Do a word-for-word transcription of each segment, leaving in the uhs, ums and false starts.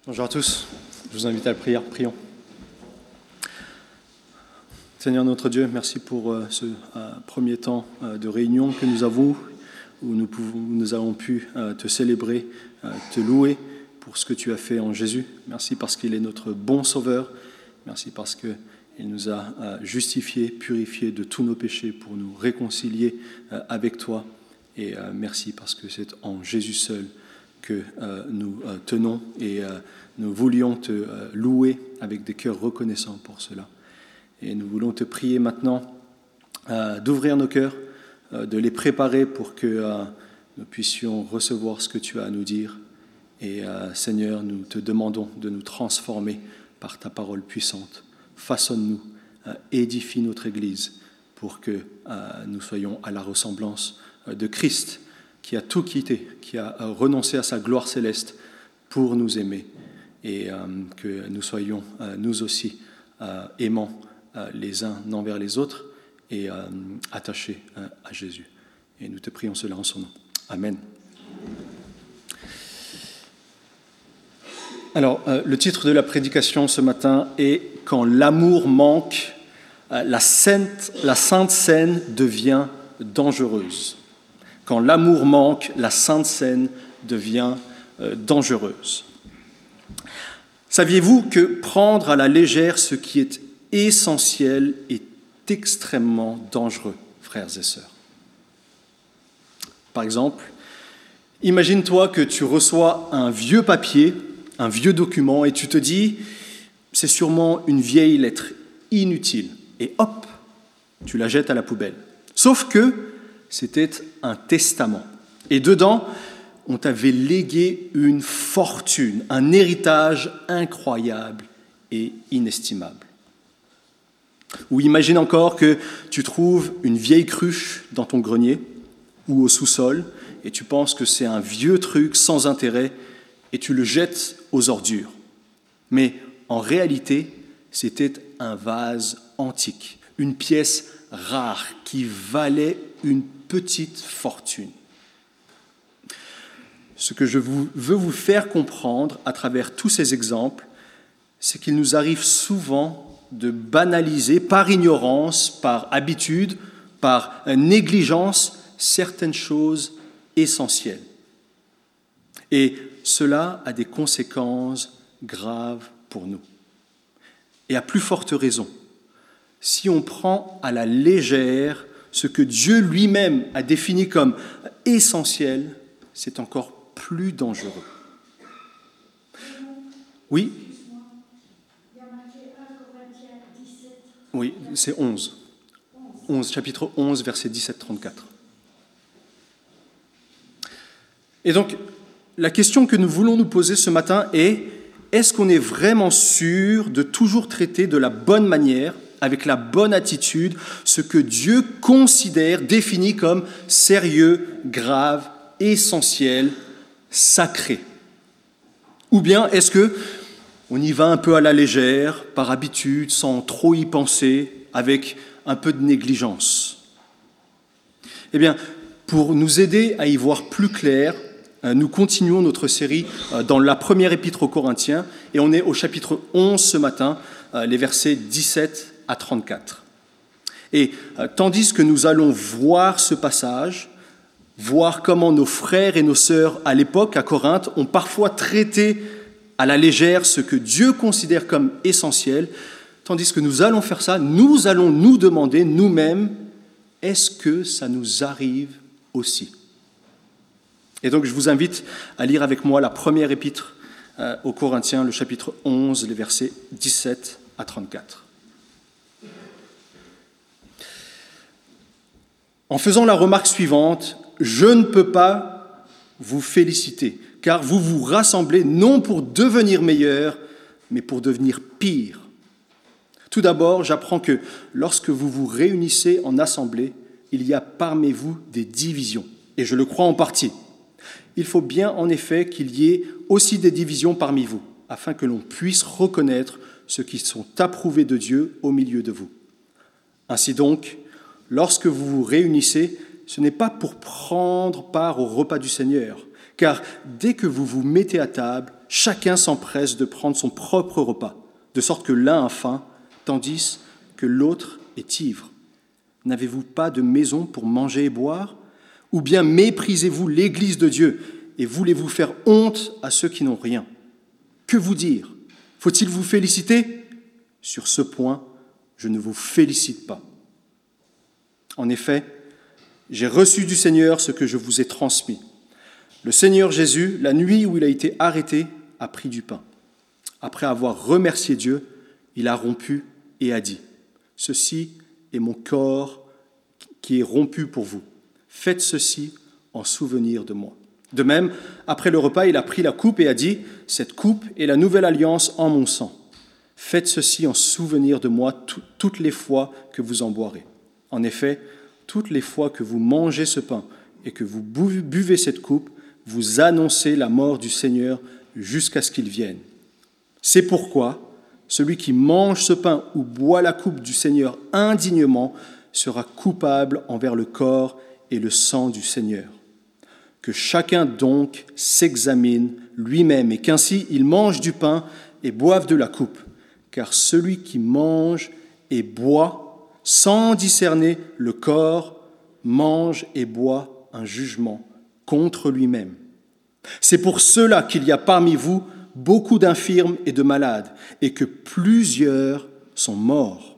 Bonjour à tous, je vous invite à la prière, prions. Seigneur notre Dieu, merci pour euh, ce euh, premier temps euh, de réunion que nous avons, où nous, pouvons, où nous avons pu euh, te célébrer, euh, te louer pour ce que tu as fait en Jésus. Merci parce qu'il est notre bon sauveur, merci parce qu'il nous a euh, justifiés, purifiés de tous nos péchés pour nous réconcilier euh, avec toi. Et euh, merci parce que c'est en Jésus seul que euh, nous euh, tenons et euh, nous voulions te euh, louer avec des cœurs reconnaissants pour cela. Et nous voulons te prier maintenant euh, d'ouvrir nos cœurs, euh, de les préparer pour que euh, nous puissions recevoir ce que tu as à nous dire. Et euh, Seigneur, nous te demandons de nous transformer par ta parole puissante. Façonne-nous, euh, édifie notre Église pour que euh, nous soyons à la ressemblance euh, de Christ, qui a tout quitté, qui a renoncé à sa gloire céleste pour nous aimer, et euh, que nous soyons, euh, nous aussi, euh, aimants euh, les uns envers les autres et euh, attachés euh, à Jésus. Et nous te prions cela en son nom. Amen. Alors, euh, le titre de la prédication ce matin est « Quand l'amour manque, euh, la, sainte, la sainte scène devient dangereuse ». Quand l'amour manque, la sainte scène devient euh, dangereuse. Saviez-vous que prendre à la légère ce qui est essentiel est extrêmement dangereux, frères et sœurs? Par exemple, imagine-toi que tu reçois un vieux papier, un vieux document, et tu te dis « c'est sûrement une vieille lettre inutile », et hop, tu la jettes à la poubelle. Sauf que c'était un testament. Et dedans, on t'avait légué une fortune, un héritage incroyable et inestimable. Ou imagine encore que tu trouves une vieille cruche dans ton grenier ou au sous-sol et tu penses que c'est un vieux truc sans intérêt et tu le jettes aux ordures. Mais en réalité, c'était un vase antique, une pièce rare qui valait une petite fortune. Ce que je vous, veux vous faire comprendre à travers tous ces exemples, c'est qu'il nous arrive souvent de banaliser par ignorance, par habitude, par négligence, certaines choses essentielles. Et cela a des conséquences graves pour nous. Et à plus forte raison, si on prend à la légère ce que Dieu lui-même a défini comme essentiel, c'est encore plus dangereux. Oui ? Oui, c'est onze. onze, chapitre onze, verset dix-sept à trente-quatre. Et donc, la question que nous voulons nous poser ce matin est, est-ce qu'on est vraiment sûr de toujours traiter de la bonne manière, avec la bonne attitude, ce que Dieu considère, définit comme sérieux, grave, essentiel, sacré? Ou bien est-ce que on y va un peu à la légère, par habitude, sans trop y penser, avec un peu de négligence? Eh bien, pour nous aider à y voir plus clair, nous continuons notre série dans la première épître aux Corinthiens, et on est au chapitre onze ce matin, les versets dix-sept à trente-quatre. Et euh, tandis que nous allons voir ce passage, voir comment nos frères et nos sœurs à l'époque à Corinthe ont parfois traité à la légère ce que Dieu considère comme essentiel, tandis que nous allons faire ça, nous allons nous demander nous-mêmes, est-ce que ça nous arrive aussi? Et donc je vous invite à lire avec moi la première épître euh, aux Corinthiens, le chapitre onze, les versets dix-sept à trente-quatre. En faisant la remarque suivante, je ne peux pas vous féliciter, car vous vous rassemblez non pour devenir meilleur, mais pour devenir pire. Tout d'abord, j'apprends que lorsque vous vous réunissez en assemblée, il y a parmi vous des divisions, et je le crois en partie. Il faut bien en effet qu'il y ait aussi des divisions parmi vous, afin que l'on puisse reconnaître ceux qui sont approuvés de Dieu au milieu de vous. Ainsi donc, lorsque vous vous réunissez, ce n'est pas pour prendre part au repas du Seigneur, Car dès que vous vous mettez à table, chacun s'empresse de prendre son propre repas, de sorte que l'un a faim, tandis que l'autre est ivre. N'avez-vous pas de maison pour manger et boire? Ou bien méprisez-vous l'Église de Dieu et voulez-vous faire honte à ceux qui n'ont rien? Que vous dire? Faut-il vous féliciter? Sur ce point, je ne vous félicite pas. En effet, j'ai reçu du Seigneur ce que je vous ai transmis. Le Seigneur Jésus, la nuit où il a été arrêté, a pris du pain. Après avoir remercié Dieu, il a rompu et a dit : « Ceci est mon corps qui est rompu pour vous. Faites ceci en souvenir de moi. » De même, après le repas, il a pris la coupe et a dit : « Cette coupe est la nouvelle alliance en mon sang. Faites ceci en souvenir de moi tout, toutes les fois que vous en boirez. En effet, toutes les fois que vous mangez ce pain et que vous buvez cette coupe, vous annoncez la mort du Seigneur jusqu'à ce qu'il vienne. C'est pourquoi celui qui mange ce pain ou boit la coupe du Seigneur indignement sera coupable envers le corps et le sang du Seigneur. Que chacun donc s'examine lui-même et qu'ainsi il mange du pain et boive de la coupe. Car celui qui mange et boit sans discerner le corps mange et boit un jugement contre lui-même. C'est pour cela qu'il y a parmi vous beaucoup d'infirmes et de malades, et que plusieurs sont morts.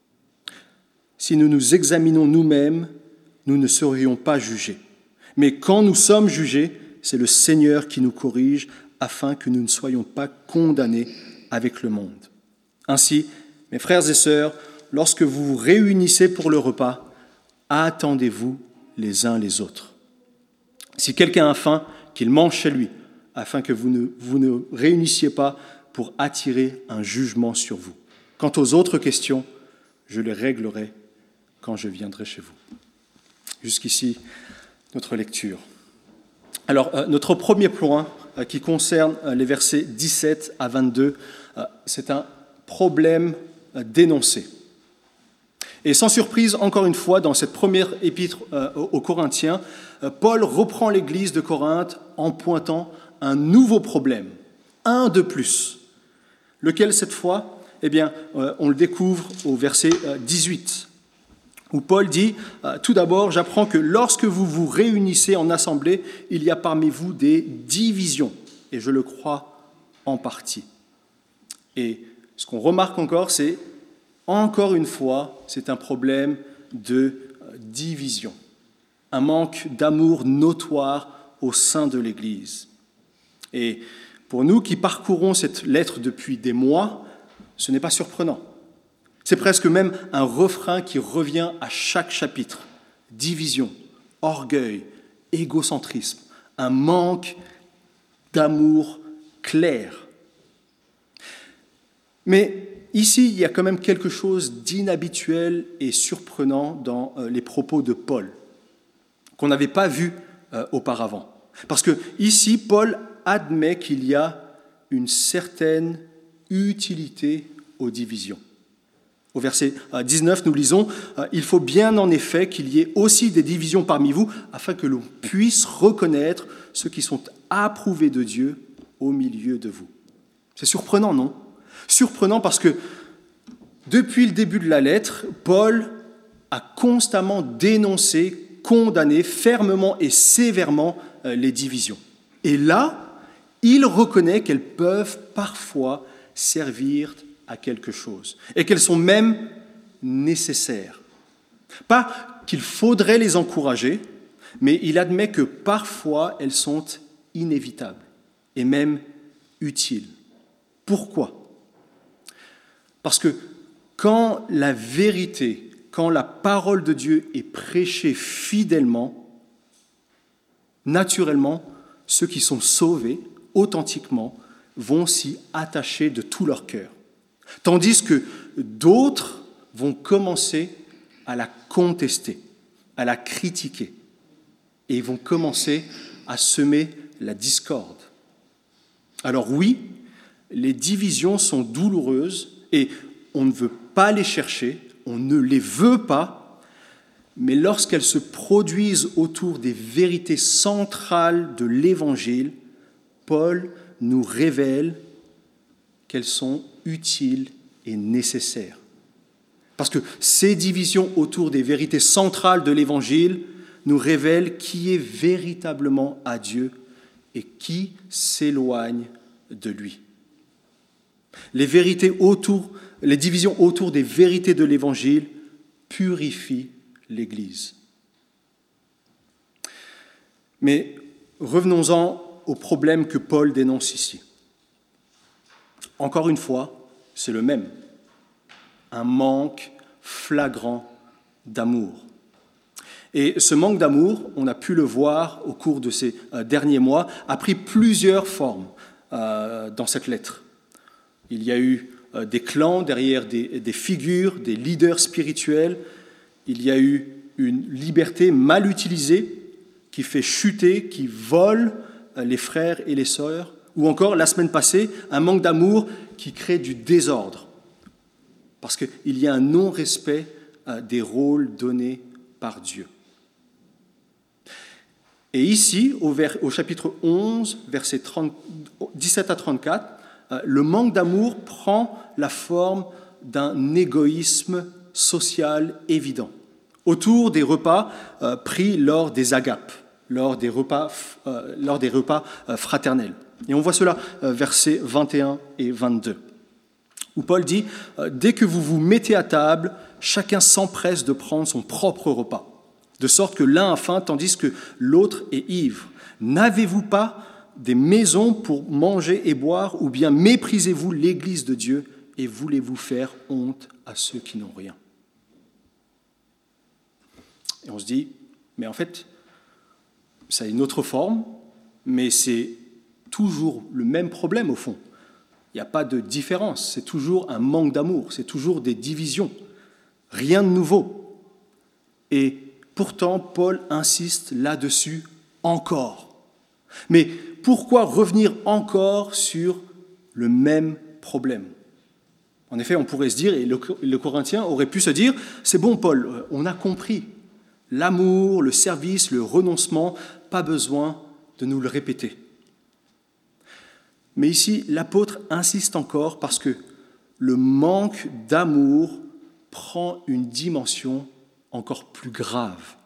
Si nous nous examinons nous-mêmes, nous ne serions pas jugés. Mais quand nous sommes jugés, c'est le Seigneur qui nous corrige, afin que nous ne soyons pas condamnés avec le monde. Ainsi, mes frères et sœurs, lorsque vous vous réunissez pour le repas, attendez-vous les uns les autres. Si quelqu'un a faim, qu'il mange chez lui, afin que vous ne vous ne réunissiez pas pour attirer un jugement sur vous. Quant aux autres questions, je les réglerai quand je viendrai chez vous. Jusqu'ici, notre lecture. Alors, euh, notre premier point, euh, qui concerne euh, les versets dix-sept à vingt-deux, euh, c'est un problème euh, dénoncé. Et sans surprise, encore une fois, dans cette première épître euh, aux Corinthiens, euh, Paul reprend l'Église de Corinthe en pointant un nouveau problème, un de plus, lequel cette fois, eh bien, euh, on le découvre au verset euh, dix-huit, où Paul dit euh, « Tout d'abord, j'apprends que lorsque vous vous réunissez en assemblée, il y a parmi vous des divisions, et je le crois en partie. » Et ce qu'on remarque encore, c'est encore une fois, c'est un problème de division, un manque d'amour notoire au sein de l'Église. Et pour nous qui parcourons cette lettre depuis des mois, ce n'est pas surprenant. C'est presque même un refrain qui revient à chaque chapitre. Division, orgueil, égocentrisme, un manque d'amour clair. Mais ici, il y a quand même quelque chose d'inhabituel et surprenant dans les propos de Paul, qu'on n'avait pas vu auparavant. Parce que ici, Paul admet qu'il y a une certaine utilité aux divisions. Au verset dix-neuf, nous lisons « Il faut bien en effet qu'il y ait aussi des divisions parmi vous, afin que l'on puisse reconnaître ceux qui sont approuvés de Dieu au milieu de vous. » C'est surprenant, non ? Surprenant parce que depuis le début de la lettre, Paul a constamment dénoncé, condamné fermement et sévèrement les divisions. Et là, il reconnaît qu'elles peuvent parfois servir à quelque chose et qu'elles sont même nécessaires. Pas qu'il faudrait les encourager, mais il admet que parfois elles sont inévitables et même utiles. Pourquoi ? Parce que quand la vérité, quand la parole de Dieu est prêchée fidèlement, naturellement, ceux qui sont sauvés, authentiquement, vont s'y attacher de tout leur cœur. Tandis que d'autres vont commencer à la contester, à la critiquer, et ils vont commencer à semer la discorde. Alors oui, les divisions sont douloureuses, et on ne veut pas les chercher, on ne les veut pas, mais lorsqu'elles se produisent autour des vérités centrales de l'Évangile, Paul nous révèle qu'elles sont utiles et nécessaires. Parce que ces divisions autour des vérités centrales de l'Évangile nous révèlent qui est véritablement à Dieu et qui s'éloigne de lui. Les vérités autour, les divisions autour des vérités de l'Évangile purifient l'Église. Mais revenons-en au problème que Paul dénonce ici. Encore une fois, c'est le même. Un manque flagrant d'amour. Et ce manque d'amour, on a pu le voir au cours de ces euh, derniers mois, a pris plusieurs formes euh, dans cette lettre. Il y a eu euh, des clans derrière des, des figures, des leaders spirituels. Il y a eu une liberté mal utilisée qui fait chuter, qui vole euh, les frères et les sœurs. Ou encore, la semaine passée, un manque d'amour qui crée du désordre. Parce qu'il y a un non-respect euh, des rôles donnés par Dieu. Et ici, au, vers, au chapitre onze, versets trente, dix-sept à trente-quatre, euh, le manque d'amour prend la forme d'un égoïsme social évident, autour des repas euh, pris lors des agapes, lors des repas, euh, lors des repas euh, fraternels. Et on voit cela, euh, versets vingt et un et vingt-deux, où Paul dit euh, « Dès que vous vous mettez à table, chacun s'empresse de prendre son propre repas. De sorte que l'un a faim tandis que l'autre est ivre. N'avez-vous pas des maisons pour manger et boire, ou bien méprisez-vous l'Église de Dieu et voulez-vous faire honte à ceux qui n'ont rien ?» Et on se dit, mais en fait, ça a une autre forme, mais c'est toujours le même problème au fond. Il n'y a pas de différence, c'est toujours un manque d'amour, c'est toujours des divisions, rien de nouveau. Et pourtant, Paul insiste là-dessus encore. Mais pourquoi revenir encore sur le même problème ? En effet, on pourrait se dire, et le, le Corinthien aurait pu se dire, c'est bon Paul, on a compris. L'amour, le service, le renoncement, pas besoin de nous le répéter. Mais ici, l'apôtre insiste encore parce que le manque d'amour prend une dimension encore plus grave.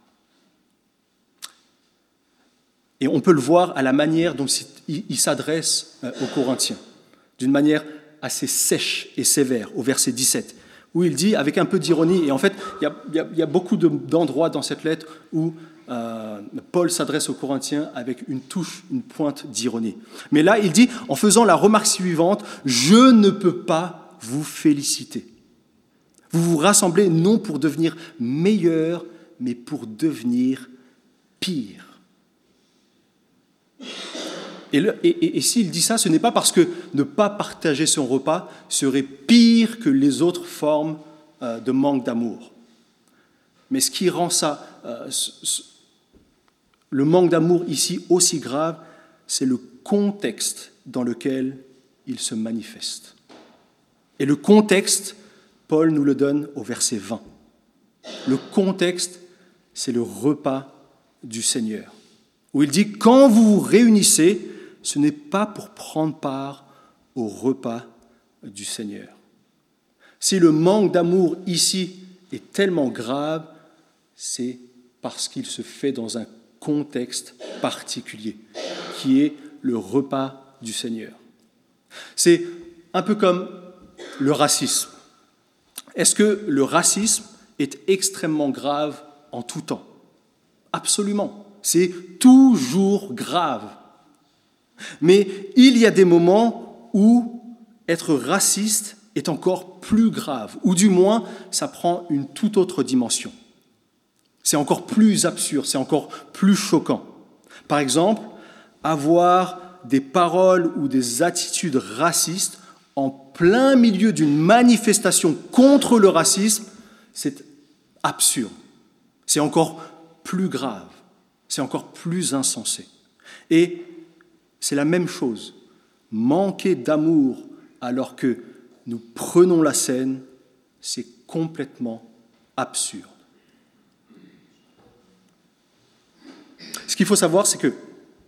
Et on peut le voir à la manière dont il s'adresse aux Corinthiens, d'une manière assez sèche et sévère, au verset dix-sept, où il dit, avec un peu d'ironie, et en fait, il y a, il y a, il y a beaucoup de, d'endroits dans cette lettre où euh, Paul s'adresse aux Corinthiens avec une touche, une pointe d'ironie. Mais là, il dit, en faisant la remarque suivante, « Je ne peux pas vous féliciter. Vous vous rassemblez non pour devenir meilleur, mais pour devenir pire. » Et, le, et, et, et s'il dit ça, ce n'est pas parce que ne pas partager son repas serait pire que les autres formes euh, de manque d'amour. Mais ce qui rend ça, euh, ce, le manque d'amour ici aussi grave, c'est le contexte dans lequel il se manifeste. Et le contexte, Paul nous le donne au verset vingt. Le contexte, c'est le repas du Seigneur, où il dit « Quand vous vous réunissez, ce n'est pas pour prendre part au repas du Seigneur. » Si le manque d'amour ici est tellement grave, c'est parce qu'il se fait dans un contexte particulier, qui est le repas du Seigneur. C'est un peu comme le racisme. Est-ce que le racisme est extrêmement grave en tout temps ? Absolument. C'est toujours grave. Mais il y a des moments où être raciste est encore plus grave, ou du moins, ça prend une toute autre dimension. C'est encore plus absurde, c'est encore plus choquant. Par exemple, avoir des paroles ou des attitudes racistes en plein milieu d'une manifestation contre le racisme, c'est absurde. C'est encore plus grave, c'est encore plus insensé. Et c'est la même chose. Manquer d'amour alors que nous prenons la scène, c'est complètement absurde. qu'il faut savoir, c'est que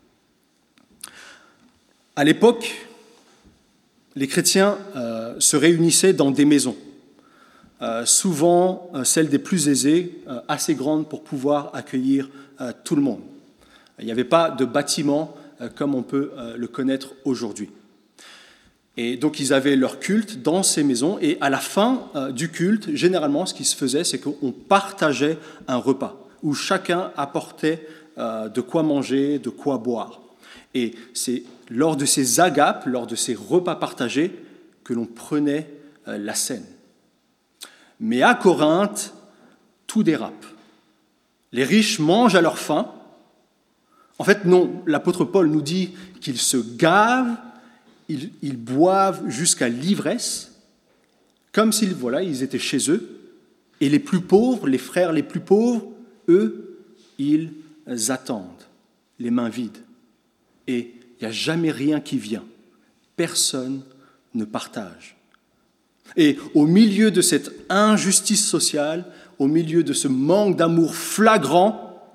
à l'époque, les chrétiens euh, se réunissaient dans des maisons, euh, souvent euh, celles des plus aisées, euh, assez grandes pour pouvoir accueillir euh, tout le monde. Il n'y avait pas de bâtiment euh, comme on peut euh, le connaître aujourd'hui. Et donc ils avaient leur culte dans ces maisons, et à la fin euh, du culte, généralement ce qui se faisait, c'est qu'on partageait un repas, où chacun apportait euh, de quoi manger, de quoi boire. Et c'est lors de ces agapes, lors de ces repas partagés, que l'on prenait euh, la scène. Mais à Corinthe, tout dérape. Les riches mangent à leur faim. En fait, non, l'apôtre Paul nous dit qu'ils se gavent, ils, ils boivent jusqu'à l'ivresse, comme s'ils voilà, ils étaient chez eux. Et les plus pauvres, les frères les plus pauvres, eux, ils attendent, les mains vides. Et il n'y a jamais rien qui vient. Personne ne partage. Et au milieu de cette injustice sociale, au milieu de ce manque d'amour flagrant,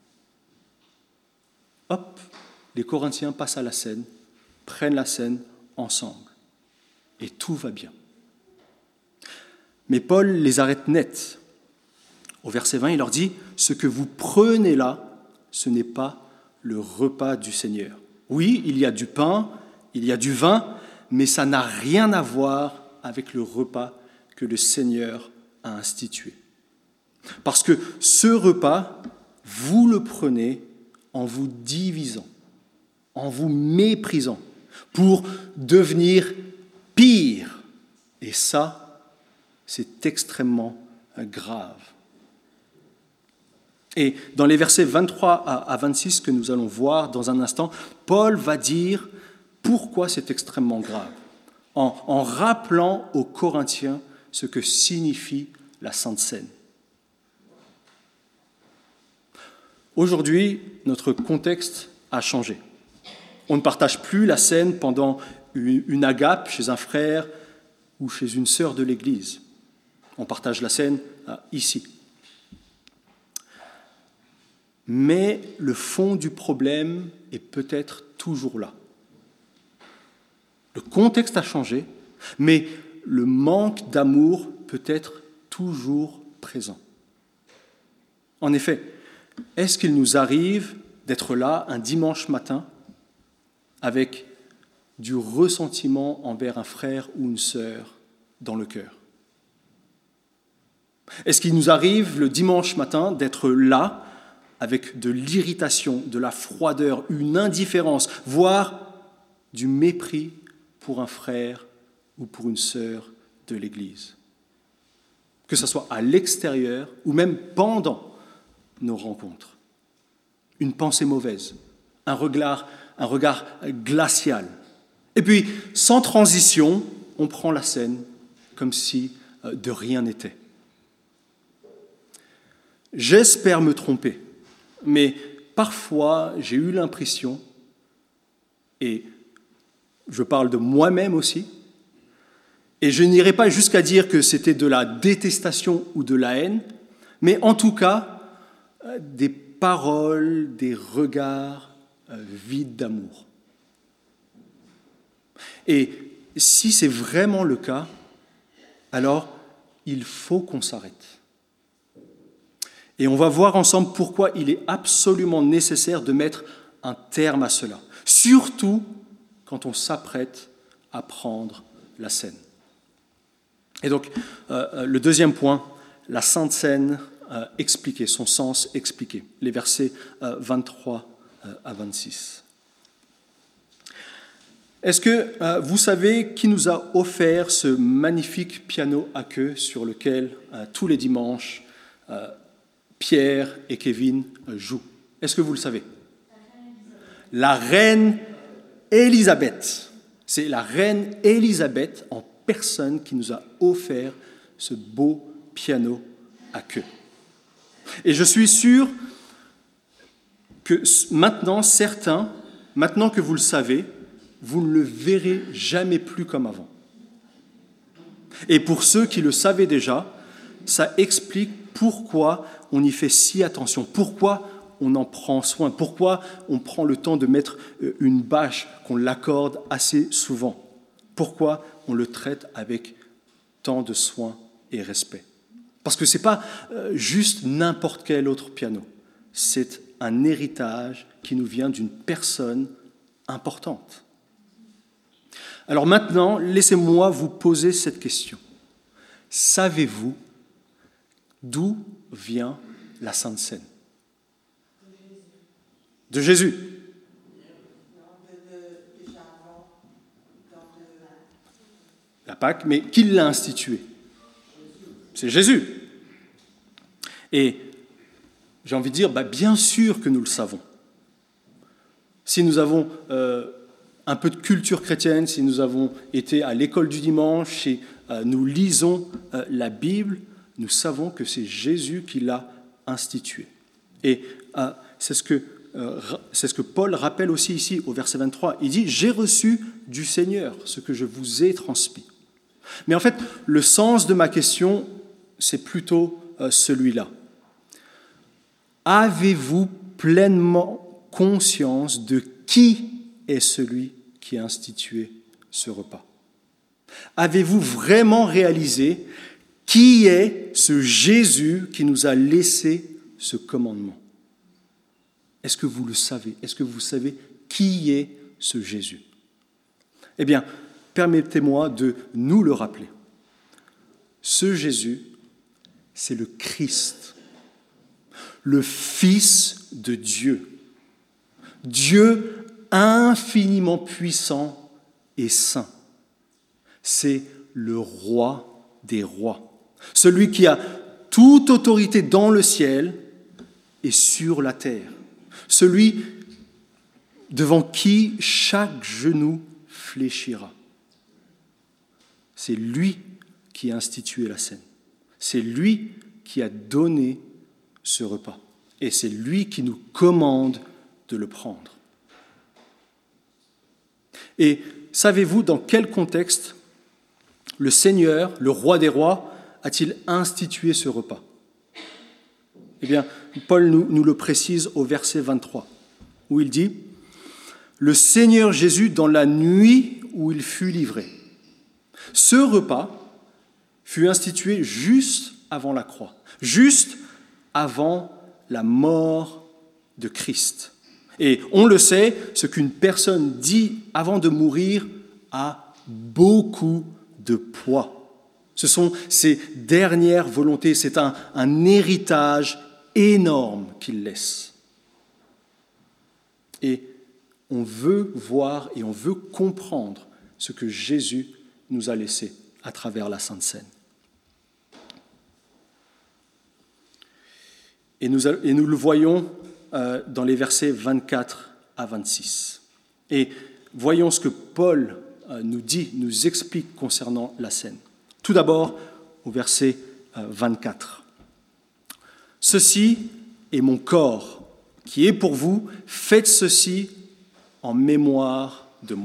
hop, les Corinthiens passent à la scène, prennent la scène ensemble. Et tout va bien. Mais Paul les arrête net. Au verset vingt, il leur dit « Ce que vous prenez là, ce n'est pas le repas du Seigneur. » Oui, il y a du pain, il y a du vin, mais ça n'a rien à voir avec le repas que le Seigneur a institué. Parce que ce repas, vous le prenez en vous divisant, en vous méprisant, pour devenir pire. Et ça, c'est extrêmement grave. Et dans les versets vingt-trois à vingt-six que nous allons voir dans un instant, Paul va dire pourquoi c'est extrêmement grave, en, en rappelant aux Corinthiens ce que signifie la Sainte Seine. Aujourd'hui, notre contexte a changé. On ne partage plus la scène pendant une, une agape chez un frère ou chez une sœur de l'Église. On partage la scène euh, ici. Mais le fond du problème est peut-être toujours là. Le contexte a changé, mais le manque d'amour peut être toujours présent. En effet, est-ce qu'il nous arrive d'être là un dimanche matin avec du ressentiment envers un frère ou une sœur dans le cœur? Est-ce qu'il nous arrive le dimanche matin d'être là avec de l'irritation, de la froideur, une indifférence, voire du mépris pour un frère ou pour une sœur de l'Église? Que ce soit à l'extérieur ou même pendant nos rencontres. Une pensée mauvaise, un regard, un regard glacial. Et puis, sans transition, on prend la scène comme si de rien n'était. J'espère me tromper, mais parfois j'ai eu l'impression, et je parle de moi-même aussi, et je n'irai pas jusqu'à dire que c'était de la détestation ou de la haine, mais en tout cas, des paroles, des regards vides d'amour. Et si c'est vraiment le cas, alors il faut qu'on s'arrête. Et on va voir ensemble pourquoi il est absolument nécessaire de mettre un terme à cela, surtout quand on s'apprête à prendre la scène. Et donc, euh, le deuxième point, la Sainte Seine euh, expliquée, son sens expliqué, les versets euh, vingt-trois à vingt-six. Est-ce que euh, vous savez qui nous a offert ce magnifique piano à queue sur lequel, euh, tous les dimanches, euh, Pierre et Kevin euh, jouent? Est-ce que vous le savez? La reine Élisabeth. C'est la reine Élisabeth en personne qui nous a offert ce beau piano à queue. Et je suis sûr que maintenant, certains, maintenant que vous le savez, vous ne le verrez jamais plus comme avant. Et pour ceux qui le savaient déjà, ça explique pourquoi on y fait si attention, pourquoi on en prend soin? Pourquoi on prend le temps de mettre une bâche, qu'on l'accorde assez souvent? Pourquoi on le traite avec tant de soin et respect? Parce que ce n'est pas juste n'importe quel autre piano. C'est un héritage qui nous vient d'une personne importante. Alors maintenant, laissez-moi vous poser cette question. Savez-vous d'où vient la Sainte Seine? De Jésus. La Pâque, mais qui l'a instituée? C'est Jésus. Et j'ai envie de dire, bah, bien sûr que nous le savons. Si nous avons euh, un peu de culture chrétienne, si nous avons été à l'école du dimanche, si euh, nous lisons euh, la Bible, nous savons que c'est Jésus qui l'a instituée. Et euh, c'est ce que, euh, c'est ce que Paul rappelle aussi ici au verset vingt-trois. Il dit « J'ai reçu du Seigneur ce que je vous ai transmis ». Mais en fait, le sens de ma question, c'est plutôt euh, celui-là. Avez-vous pleinement conscience de qui est celui qui a institué ce repas? Avez-vous vraiment réalisé qui est ce Jésus qui nous a laissé ce commandement? Est-ce que vous le savez? Est-ce que vous savez qui est ce Jésus? Eh bien, permettez-moi de nous le rappeler. Ce Jésus, c'est le Christ, le Fils de Dieu. Dieu infiniment puissant et saint. C'est le roi des rois, celui qui a toute autorité dans le ciel et sur la terre, celui devant qui chaque genou fléchira. C'est lui qui a institué la scène. C'est lui qui a donné ce repas. Et c'est lui qui nous commande de le prendre. Et savez-vous dans quel contexte le Seigneur, le roi des rois, a-t-il institué ce repas? Eh bien, Paul nous, nous le précise au verset vingt-trois, où il dit « Le Seigneur Jésus, dans la nuit où il fut livré. » Ce repas fut institué juste avant la croix, juste avant la mort de Christ. Et on le sait, ce qu'une personne dit avant de mourir a beaucoup de poids. Ce sont ses dernières volontés, c'est un, un héritage énorme qu'il laisse. Et on veut voir et on veut comprendre ce que Jésus nous a laissé à travers la Sainte Seine. Et nous, et nous le voyons euh, dans les versets vingt-quatre à vingt-six. Et voyons ce que Paul euh, nous dit, nous explique concernant la Seine. Tout d'abord, au verset euh, vingt-quatre. « Ceci est mon corps, qui est pour vous, faites ceci en mémoire de moi. »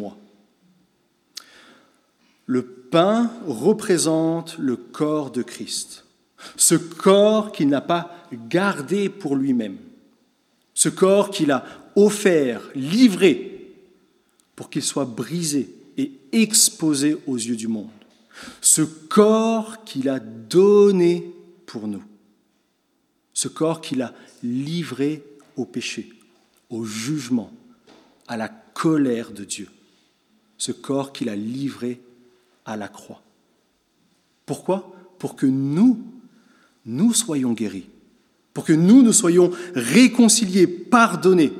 Le pain représente le corps de Christ, ce corps qu'il n'a pas gardé pour lui-même, ce corps qu'il a offert, livré, pour qu'il soit brisé et exposé aux yeux du monde, ce corps qu'il a donné pour nous, ce corps qu'il a livré au péché, au jugement, à la colère de Dieu, ce corps qu'il a livré à la croix. Pourquoi? Pour que nous, nous soyons guéris, pour que nous, nous soyons réconciliés, pardonnés,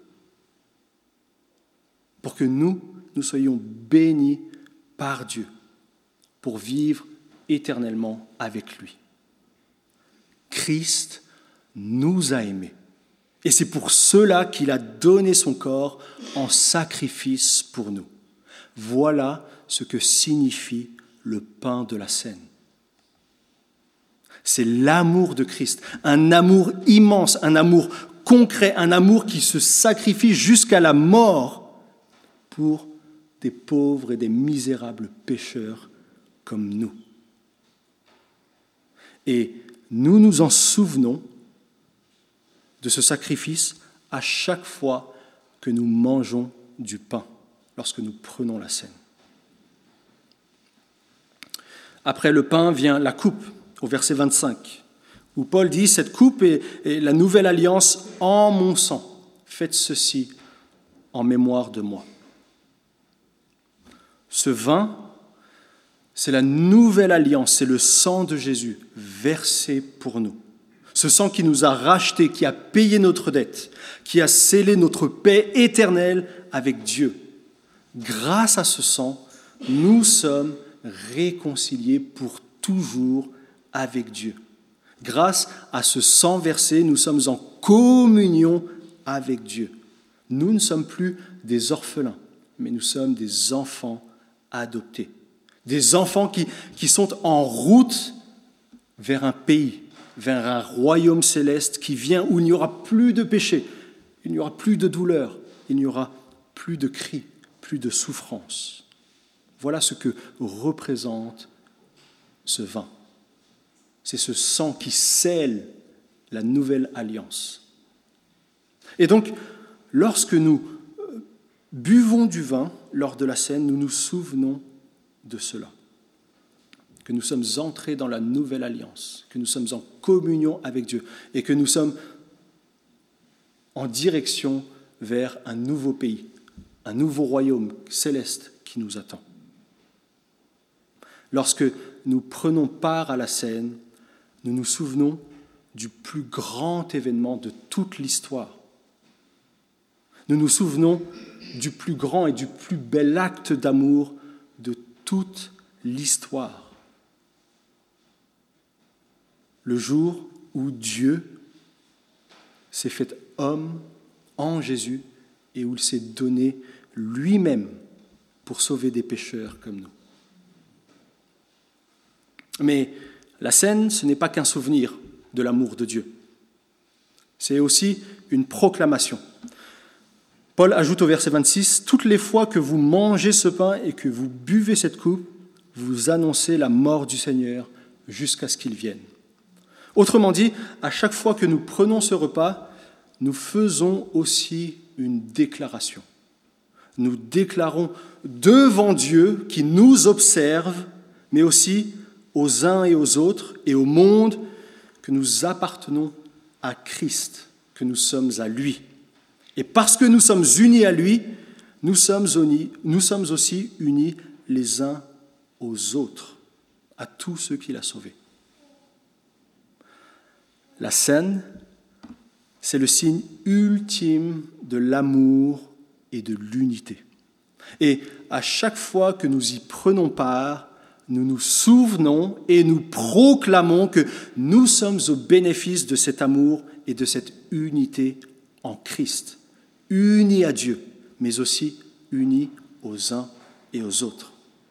pour que nous, nous soyons bénis par Dieu, pour vivre éternellement avec lui. Christ nous a aimés, et c'est pour cela qu'il a donné son corps en sacrifice pour nous. Voilà ce que signifie le pain de la Seine. C'est l'amour de Christ, un amour immense, un amour concret, un amour qui se sacrifie jusqu'à la mort pour des pauvres et des misérables pécheurs comme nous. Et nous nous en souvenons de ce sacrifice à chaque fois que nous mangeons du pain, lorsque nous prenons la scène. Après le pain vient la coupe, au verset vingt-cinq, où Paul dit « Cette coupe est, est la nouvelle alliance en mon sang. Faites ceci en mémoire de moi. » Ce vin, c'est la nouvelle alliance, c'est le sang de Jésus versé pour nous. Ce sang qui nous a rachetés, qui a payé notre dette, qui a scellé notre paix éternelle avec Dieu. Grâce à ce sang, nous sommes réconciliés pour toujours avec Dieu. Grâce à ce sang versé, nous sommes en communion avec Dieu. Nous ne sommes plus des orphelins, mais nous sommes des enfants adoptés. Des enfants qui, qui sont en route vers un pays, vers un royaume céleste qui vient où il n'y aura plus de péché, il n'y aura plus de douleur, il n'y aura plus de cris, plus de souffrance. Voilà ce que représente ce vin. C'est ce sang qui scelle la nouvelle alliance. Et donc, lorsque nous buvons du vin lors de la scène, nous nous souvenons de cela, que nous sommes entrés dans la nouvelle alliance, que nous sommes en communion avec Dieu et que nous sommes en direction vers un nouveau pays, un nouveau royaume céleste qui nous attend. Lorsque nous prenons part à la scène, nous nous souvenons du plus grand événement de toute l'histoire. Nous nous souvenons du plus grand et du plus bel acte d'amour de toute l'histoire. Le jour où Dieu s'est fait homme en Jésus et où il s'est donné lui-même pour sauver des pécheurs comme nous. Mais la scène, ce n'est pas qu'un souvenir de l'amour de Dieu. C'est aussi une proclamation. Paul ajoute au verset vingt-six, « Toutes les fois que vous mangez ce pain et que vous buvez cette coupe, vous annoncez la mort du Seigneur jusqu'à ce qu'il vienne. » Autrement dit, à chaque fois que nous prenons ce repas, nous faisons aussi une déclaration. Nous déclarons devant Dieu qui nous observe, mais aussi aux uns et aux autres et au monde que nous appartenons à Christ, que nous sommes à lui. Et parce que nous sommes unis à lui, nous sommes, unis, nous sommes aussi unis les uns aux autres, à tous ceux qu'il a sauvés. La scène, c'est le signe ultime de l'amour et de l'unité. Et à chaque fois que nous y prenons part, nous nous souvenons et nous proclamons que nous sommes au bénéfice de cet amour et de cette unité en Christ, unis à Dieu, mais aussi unis aux uns et aux autres.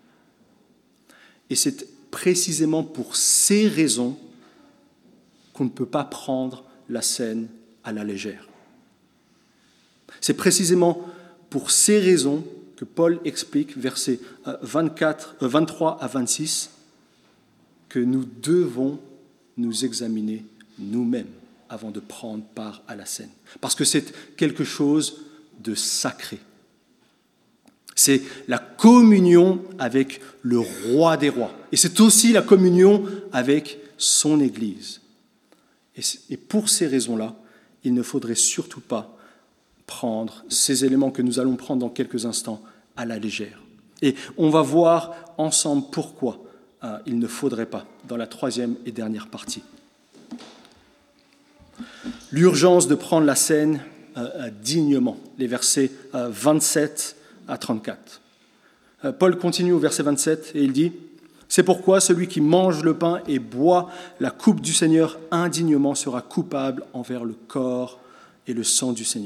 Et c'est précisément pour ces raisons qu'on ne peut pas prendre la scène à la légère. C'est précisément pour ces raisons que Paul explique, versets vingt-quatre, vingt-trois à vingt-six, que nous devons nous examiner nous-mêmes avant de prendre part à la scène. Parce que c'est quelque chose de sacré. C'est la communion avec le roi des rois. Et c'est aussi la communion avec son Église. Et pour ces raisons-là, il ne faudrait surtout pas prendre ces éléments que nous allons prendre dans quelques instants à la légère. Et on va voir ensemble pourquoi euh, il ne faudrait pas dans la troisième et dernière partie. L'urgence de prendre la scène euh, dignement, les versets euh, vingt-sept à trente-quatre. Euh, Paul continue au verset vingt-sept et il dit « C'est pourquoi celui qui mange le pain et boit la coupe du Seigneur indignement sera coupable envers le corps et le sang du Seigneur. »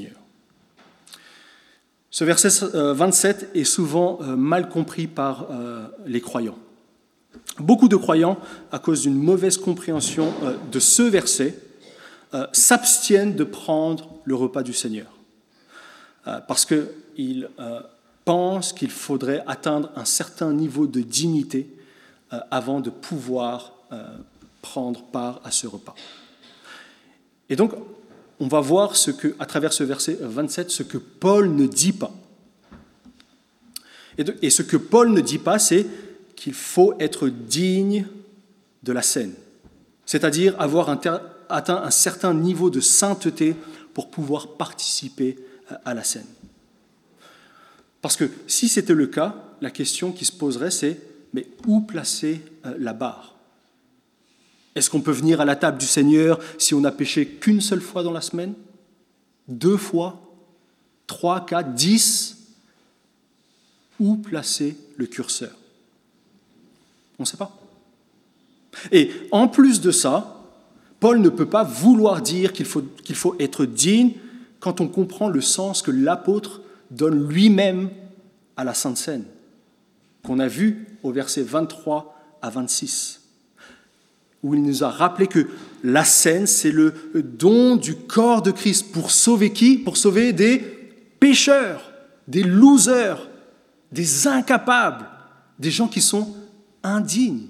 Ce verset vingt-sept est souvent mal compris par les croyants. Beaucoup de croyants, à cause d'une mauvaise compréhension de ce verset, s'abstiennent de prendre le repas du Seigneur. Parce qu'ils pensent qu'il faudrait atteindre un certain niveau de dignité avant de pouvoir prendre part à ce repas. Et donc, on va voir ce que, à travers ce verset vingt-sept, ce que Paul ne dit pas. Et, de, et ce que Paul ne dit pas, c'est qu'il faut être digne de la scène, c'est-à-dire avoir un, atteint un certain niveau de sainteté pour pouvoir participer à la scène. Parce que si c'était le cas, la question qui se poserait, c'est mais où placer la barre ? Est-ce qu'on peut venir à la table du Seigneur si on n'a péché qu'une seule fois dans la semaine ? Deux fois ? Trois, quatre, dix ? Où placer le curseur ? On ne sait pas. Et en plus de ça, Paul ne peut pas vouloir dire qu'il faut, qu'il faut être digne quand on comprend le sens que l'apôtre donne lui-même à la Sainte Seine, qu'on a vu au verset vingt-trois à vingt-six, où il nous a rappelé que la Seine, c'est le don du corps de Christ pour sauver qui ? Pour sauver des pécheurs, des losers, des incapables, des gens qui sont indignes.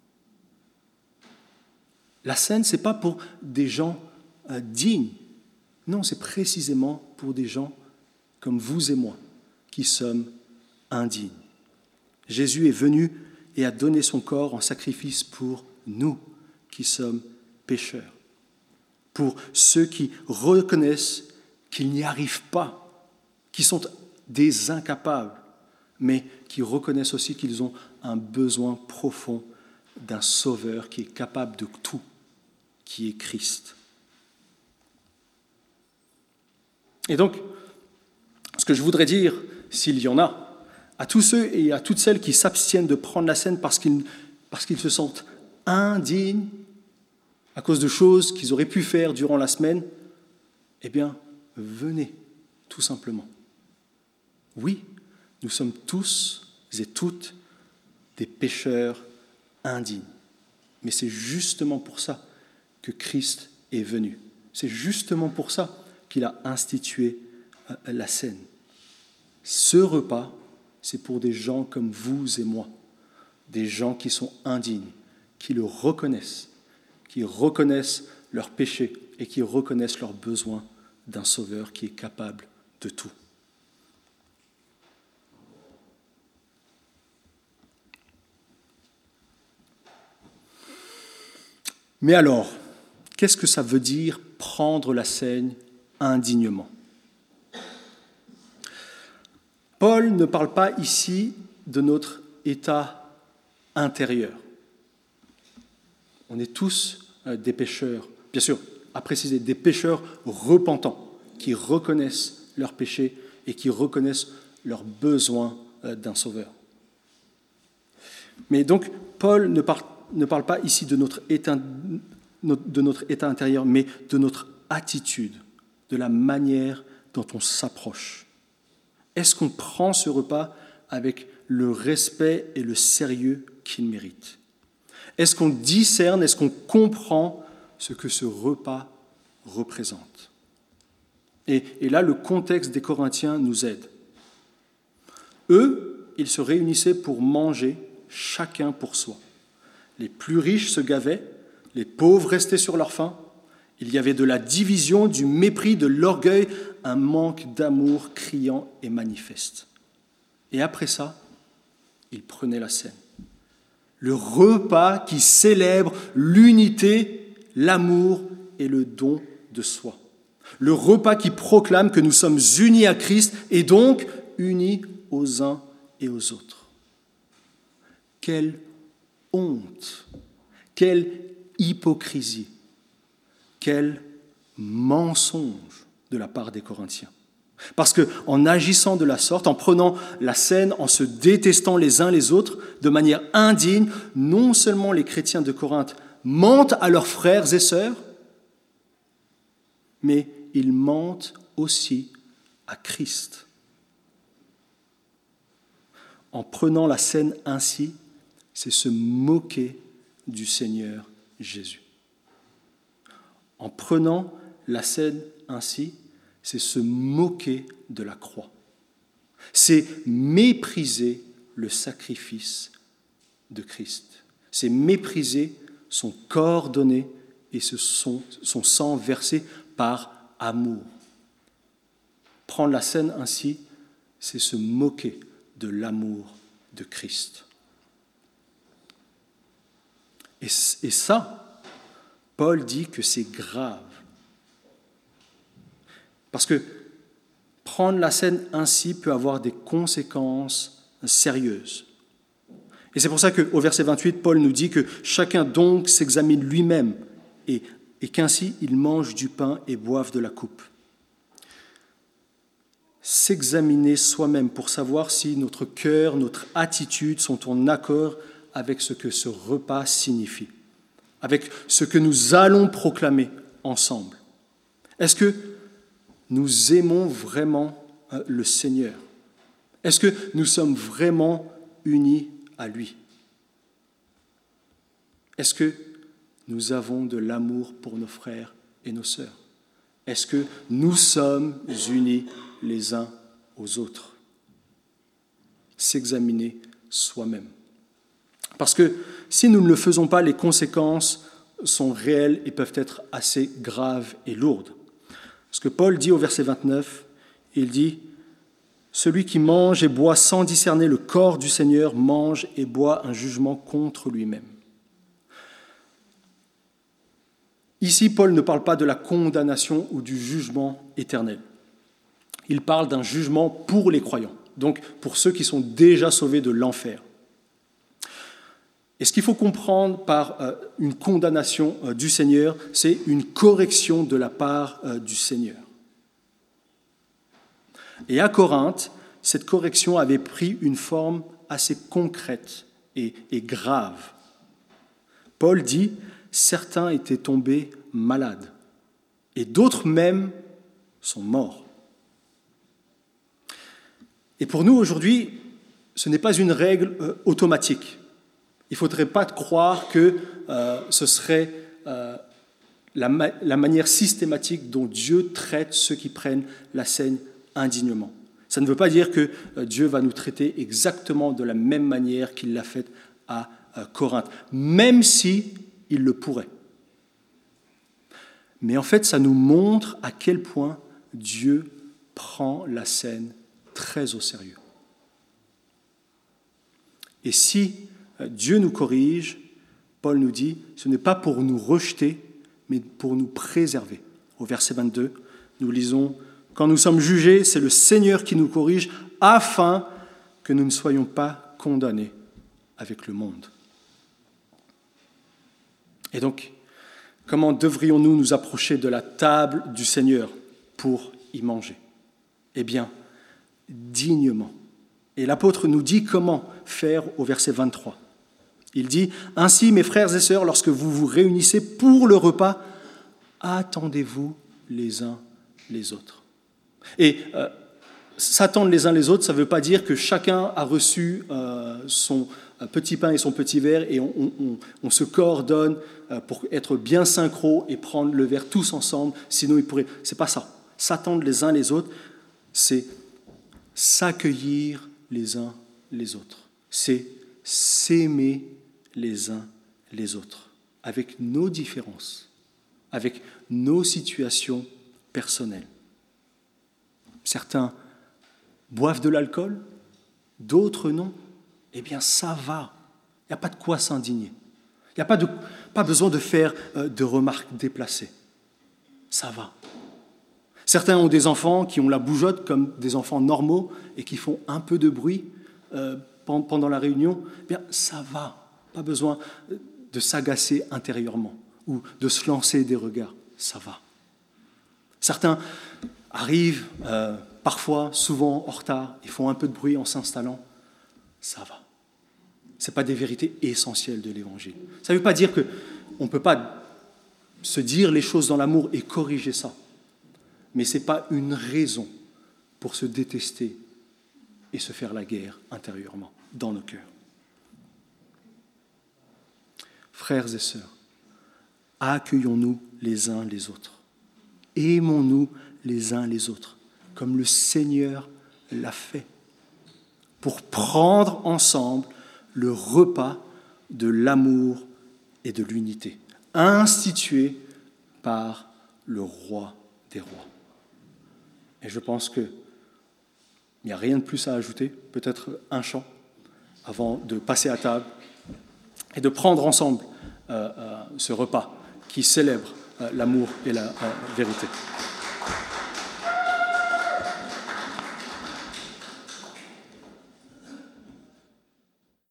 La Seine, ce n'est pas pour des gens euh, dignes. Non, c'est précisément pour des gens comme vous et moi, qui sommes indignes. Jésus est venu et a donné son corps en sacrifice pour nous, qui sommes pécheurs. Pour ceux qui reconnaissent qu'ils n'y arrivent pas, qui sont des incapables, mais qui reconnaissent aussi qu'ils ont un besoin profond d'un sauveur qui est capable de tout, qui est Christ. Et donc, ce que je voudrais dire, s'il y en a, à tous ceux et à toutes celles qui s'abstiennent de prendre la scène parce qu'ils, parce qu'ils se sentent indignes à cause de choses qu'ils auraient pu faire durant la semaine, eh bien, venez, tout simplement. Oui, nous sommes tous et toutes des pécheurs indignes. Mais c'est justement pour ça que Christ est venu. C'est justement pour ça qu'il a institué la scène. Ce repas, c'est pour des gens comme vous et moi, des gens qui sont indignes, qui le reconnaissent, qui reconnaissent leurs péchés et qui reconnaissent leur besoin d'un sauveur qui est capable de tout. Mais alors, qu'est-ce que ça veut dire prendre la scène indignement ? Paul ne parle pas ici de notre état intérieur. On est tous des pécheurs, bien sûr, à préciser, des pécheurs repentants, qui reconnaissent leurs péchés et qui reconnaissent leur besoin d'un sauveur. Mais donc, Paul ne parle, ne parle pas ici de notre état, de notre état intérieur, mais de notre attitude, de la manière dont on s'approche. Est-ce qu'on prend ce repas avec le respect et le sérieux qu'il mérite ? Est-ce qu'on discerne, est-ce qu'on comprend ce que ce repas représente ? et, et là, le contexte des Corinthiens nous aide. Eux, ils se réunissaient pour manger, chacun pour soi. Les plus riches se gavaient, les pauvres restaient sur leur faim. Il y avait de la division, du mépris, de l'orgueil, un manque d'amour criant et manifeste. Et après ça, ils prenaient la scène. Le repas qui célèbre l'unité, l'amour et le don de soi. Le repas qui proclame que nous sommes unis à Christ et donc unis aux uns et aux autres. Quelle honte, quelle hypocrisie, quel mensonge de la part des Corinthiens. Parce qu'en agissant de la sorte, en prenant la scène, en se détestant les uns les autres, de manière indigne, non seulement les chrétiens de Corinthe mentent à leurs frères et sœurs, mais ils mentent aussi à Christ. En prenant la scène ainsi, c'est se moquer du Seigneur Jésus. En prenant la scène ainsi, c'est se moquer de la croix. C'est mépriser le sacrifice de Christ. C'est mépriser son corps donné et son, son sang versé par amour. Prendre la scène ainsi, c'est se moquer de l'amour de Christ. Et, et ça, Paul dit que c'est grave. Parce que prendre la scène ainsi peut avoir des conséquences sérieuses. Et c'est pour ça qu'au verset vingt-huit, Paul nous dit que chacun donc s'examine lui-même et, et qu'ainsi il mange du pain et boive de la coupe. S'examiner soi-même pour savoir si notre cœur, notre attitude sont en accord avec ce que ce repas signifie, avec ce que nous allons proclamer ensemble. Est-ce que nous aimons vraiment le Seigneur? Est-ce que nous sommes vraiment unis à lui? Est-ce que nous avons de l'amour pour nos frères et nos sœurs? Est-ce que nous sommes unis les uns aux autres? S'examiner soi-même. Parce que si nous ne le faisons pas, les conséquences sont réelles et peuvent être assez graves et lourdes. Ce que Paul dit au verset vingt-neuf, il dit « Celui qui mange et boit sans discerner le corps du Seigneur mange et boit un jugement contre lui-même. » Ici, Paul ne parle pas de la condamnation ou du jugement éternel. Il parle d'un jugement pour les croyants, donc pour ceux qui sont déjà sauvés de l'enfer. Et ce qu'il faut comprendre par euh, une condamnation euh, du Seigneur, c'est une correction de la part euh, du Seigneur. Et à Corinthe, cette correction avait pris une forme assez concrète et, et grave. Paul dit « Certains étaient tombés malades, et d'autres même sont morts. » Et pour nous, aujourd'hui, ce n'est pas une règle euh, automatique. Il ne faudrait pas croire que euh, ce serait euh, la, ma- la manière systématique dont Dieu traite ceux qui prennent la scène indignement. Ça ne veut pas dire que euh, Dieu va nous traiter exactement de la même manière qu'il l'a fait à euh, Corinthe, même si il le pourrait. Mais en fait, ça nous montre à quel point Dieu prend la scène très au sérieux. Et si Dieu nous corrige, Paul nous dit, ce n'est pas pour nous rejeter, mais pour nous préserver. Au verset vingt-deux, nous lisons, « Quand nous sommes jugés, c'est le Seigneur qui nous corrige, afin que nous ne soyons pas condamnés avec le monde. » Et donc, comment devrions-nous nous approcher de la table du Seigneur pour y manger? Eh bien, dignement. Et l'apôtre nous dit comment faire au verset vingt-trois. Il dit « Ainsi, mes frères et sœurs, lorsque vous vous réunissez pour le repas, attendez-vous les uns les autres. » Et euh, s'attendre les uns les autres, ça ne veut pas dire que chacun a reçu euh, son petit pain et son petit verre et on, on, on se coordonne euh, pour être bien synchro et prendre le verre tous ensemble, sinon il pourrait... C'est pas ça. S'attendre les uns les autres, c'est s'accueillir les uns les autres. C'est s'aimer les uns les autres, avec nos différences, avec nos situations personnelles. Certains boivent de l'alcool, d'autres non. Eh bien, ça va. Il n'y a pas de quoi s'indigner. Il n'y a pas, de, pas besoin de faire euh, de remarques déplacées. Ça va. Certains ont des enfants qui ont la bougeotte comme des enfants normaux et qui font un peu de bruit euh, pendant la réunion. Eh bien, ça va. Pas besoin de s'agacer intérieurement ou de se lancer des regards. Ça va. Certains arrivent euh, parfois, souvent en retard, ils font un peu de bruit en s'installant. Ça va. Ce n'est pas des vérités essentielles de l'Évangile. Ça ne veut pas dire qu'on ne peut pas se dire les choses dans l'amour et corriger ça. Mais ce n'est pas une raison pour se détester et se faire la guerre intérieurement, dans nos cœurs. Frères et sœurs, accueillons-nous les uns les autres. Aimons-nous les uns les autres, comme le Seigneur l'a fait, pour prendre ensemble le repas de l'amour et de l'unité, institué par le roi des rois. Et je pense qu'il n'y a rien de plus à ajouter, peut-être un chant, avant de passer à table et de prendre ensemble euh, euh, ce repas qui célèbre euh, l'amour et la euh, vérité.